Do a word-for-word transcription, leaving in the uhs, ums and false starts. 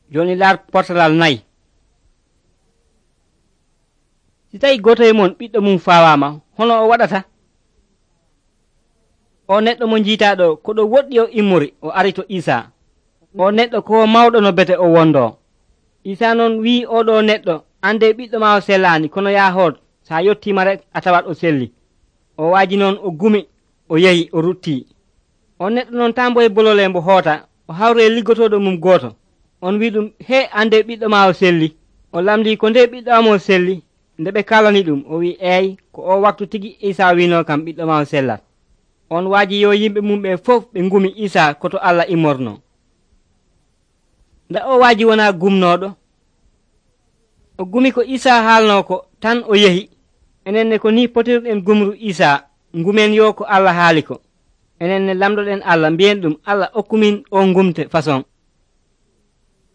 joni laar portalal nayi. Si tawi goto e mon ɓiɗɗo mum fawama hono o waɗata? O neɗɗo mo jiitaɗo ko ɗo woɗɗi o immori o ari to Isa. O neɗɗo ko mawɗo no bete o wondo. Isa noon wi oɗo neɗɗo ande ɓiɗɗo ma o sellani kono ya hoot sa yettima rek a tawat o selli. O waaji noon o gumi o yehi o rutti. On neɗɗo noon tambo e bolole mbo hoota o hawre liggotoɗo mum goto. On wi ɗum he ande ɓiɗɗo ma o selli. O lamdi ko nde ɓiɗɗo am o selli. Nde ɓe kalani ɗum o wi eyi ko o waktu tigi Isa wino kam ɓiɗɗo ma o sellat. On waaji yo yimɓe mum ɓe fof ɓe ngumi Isa koto Allah immorno. Nda o waaji wona gumnoɗo. O gumi ko Isa haalno ko tan o yehi. Enenne ko ni potirɗen gumru Isa ngumen yo ko Allah haali ko. Enenne lamdoɗen Allah mbiyen ɗum Allah okkumin o ngumte façon.